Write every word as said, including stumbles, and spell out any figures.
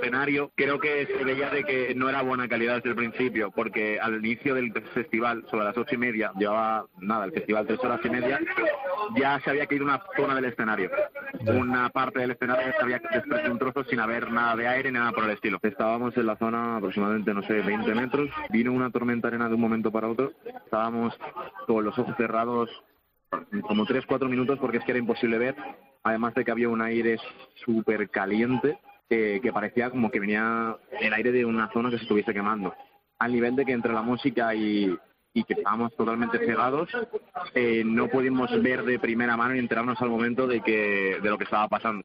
escenario, creo que se veía de que no era buena calidad desde el principio, porque al inicio del festival, sobre las ocho y media, llevaba nada, el festival tres horas y media, ya se había caído una zona del escenario. Una parte del escenario se había desprendido un trozo sin haber nada de aire ni nada por el estilo. Estábamos en la zona aproximadamente, no sé, veinte metros. Vino una tormenta de arena de un momento para otro. Estábamos con los ojos cerrados como tres cuatro minutos porque es que era imposible ver. Además de que había un aire súper caliente eh, que parecía como que venía el aire de una zona que se estuviese quemando. Al nivel de que entre la música y... y que estábamos totalmente cegados, eh, no pudimos ver de primera mano y enterarnos al momento de que de lo que estaba pasando.